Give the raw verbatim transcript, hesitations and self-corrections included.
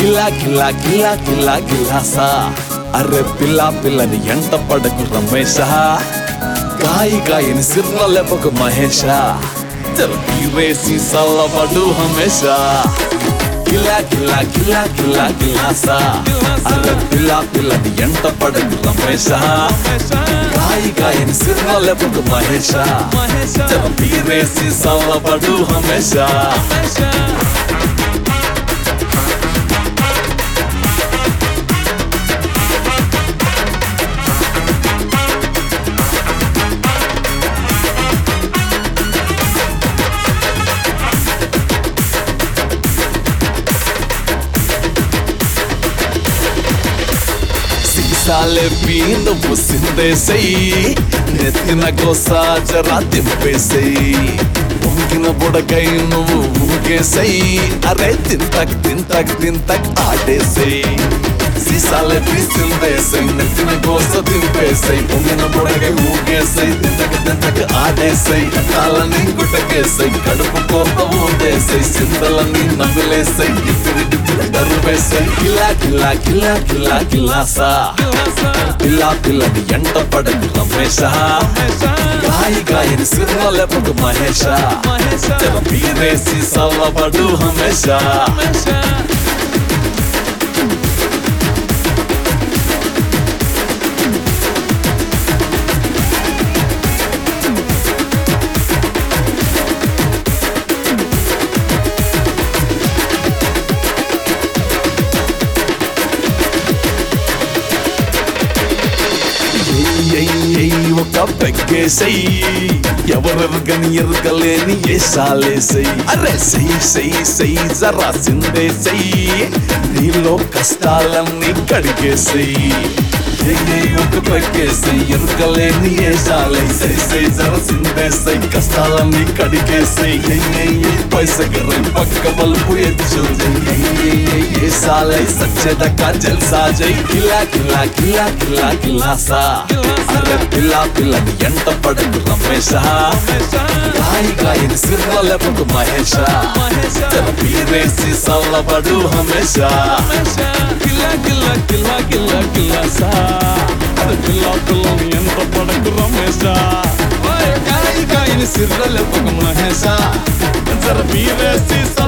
గిల్లా గిల్లా గిల్లా గిల్లా గిల్లాసా అర్రె పిల్ల పిల్లని ఎంట పడకు రమేశ గాయి గాయని సిర్ర లేపకు మహేష వేసి సల్లబడు హమేషా గిల్లా గిల్లా గిల్లా గిల్లా గిల్లాసా అర్రె పిల్ల పిల్లని ఎంట పడకు రమేశ గాయి గాయని సిర్ర లేపకు మహేష వేసి సల్లబడు హమేషా సాలే నువ్వు సిందేసేయి నెత్తిన కోసా జరా దింపేసేయి పొంగిన బుడకై నువ్వు ఊగేసేయి అరే తింతక్ తింతక్ తింతక్ ఆడేసేయి సీసాలే సిందేసేయి నెత్తిన కోస దింపేసేయి పొంగిన బుడకై ఊగేసేయి తింతక్ తింతక్ ఆడేసేయి కాలని గుట్టకేసేయి కడుపు కోత ఊడేసేయి సిందలని నవ్వులేసేయి డిప్పిరి డిప్పిరి దరువేసేయి గిల్లా గిల్లా గిల్లా గిల్లా గిల్లాసా పిల్లా పిల్లని ఎంట పడకు రమేశ గాయి గాయని సిర్ర లేపకు మహేష వీరేసి సల్లబడు హమేష ఒక పెగ్గేసేయి ఎవరెవగని ఎరగలేని ఏసాలేసేయి అరే సెయ్యి సెయ్యి సెయ్యి జరా సిందేసేయి నీలో కష్టాలన్నీ కడిగేసేయి ఒక పెగ్గేసేయి ఎరగలేని ఏసాలేసేయి జర సిందేసేయి కష్టాలన్నీ కడిగేసేయి పైసగరై పక్క బల్పు ఎచ్చు ఏసాలై సచ్చేదక్క జల్సా జై గిల్లా గిల్లా గిల్లా గిల్లా గిల్లాసా అరే పిల్లా పిల్లని ఎంట పడకు రమేశ గాయి గాయని సిర్ర లేపకు మహేష వీరేసి సల్లబడు హమేష గిల్లా గిల్లా గిల్లా గిల్లా గిల్లాసా అరే పిల్లా పిల్లని ఎంట పడకు రమేశ గాయి గాయని సిర్ర లేపకు మహేష వీరేసి